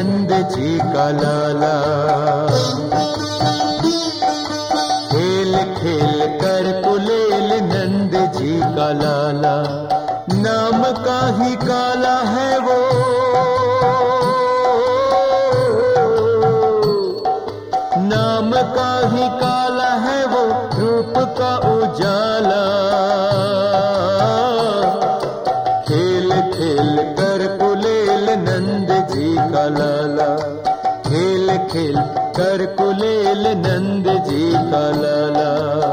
नंद जी का लाला। खेल खेल कर कुलेल नंद जी का लाला, नाम का ही काला है वो, नाम का ही काला है वो, रूप का उजाला। खेल खेल कर कुलेल नंद जी का लाला, खेल खेल कर कुलेल नंद जी का लाला।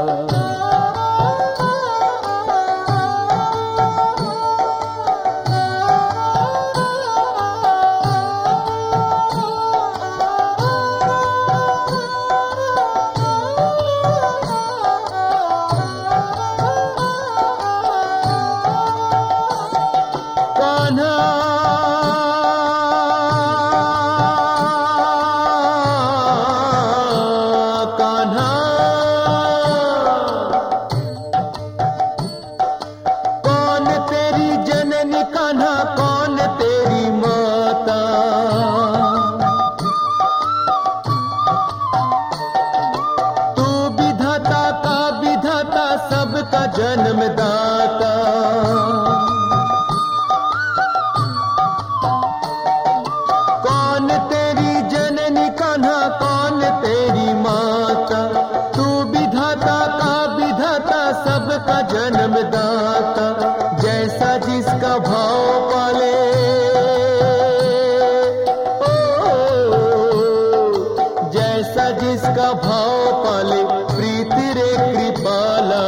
सबका जन्मदाता, कौन तेरी जननी कान्हा, कौन तेरी माता, तू विधाता का विधाता, सबका जन्मदाता। जैसा जिसका भाव पाले, जैसा जिसका भाव पाले, प्रीति रे कृपाला।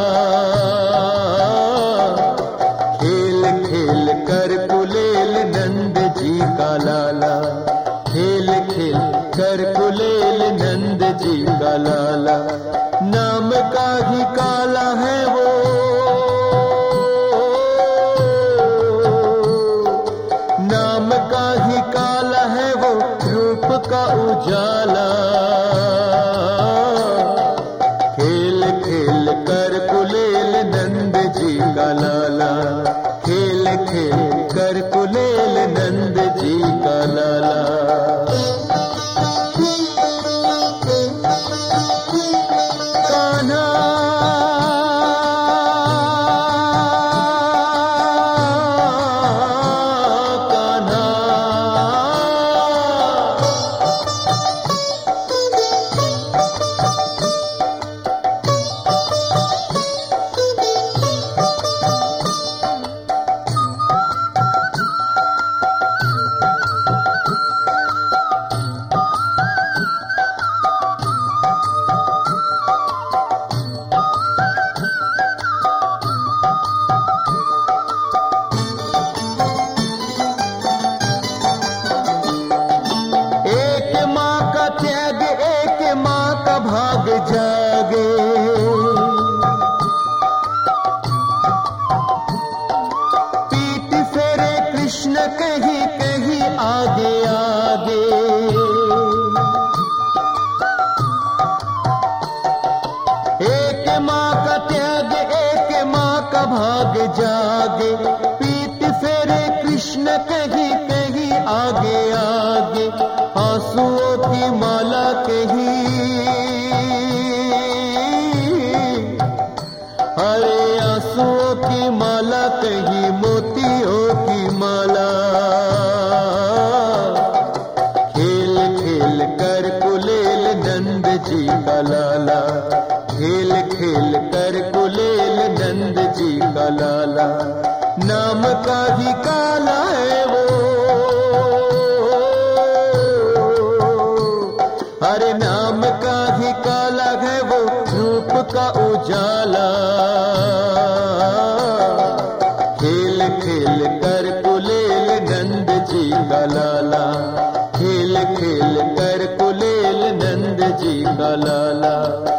खेल खेल कर कुलेल नंद जी का लाला, खेल खेल कर कुलेल नंद जी का लाला, नाम का ही काला है वो, नाम का ही काला है वो, रूप का उजाला। खेल खेल कर कुलेल नंद जी का लाला, खेल खेल कर कुलेल नंद जी का लाला। कान्हा कान्हा भाग जागे, पीठ फेरे कृष्ण कहीं कहीं आगे आगे। एक माँ का त्याग, एक माँ का भाग जागे, पीठ फेरे कृष्ण कहीं कहीं आगे आगे। आंसुओं की माला कहीं, अरे आंसुओं की माला कहीं मोतियों की माला। खेल खेल कर कुलेल नंद जी का लाला, खेल खेल कर कुलेल नंद जी का लाला, नाम का ही काला है वो, अरे नाम का ही काला है वो, रूप का उजाला। खेल खेल कर कुलेल नंद जी का लाला, खेल खेल कर कुलेल नंद जी का लाला।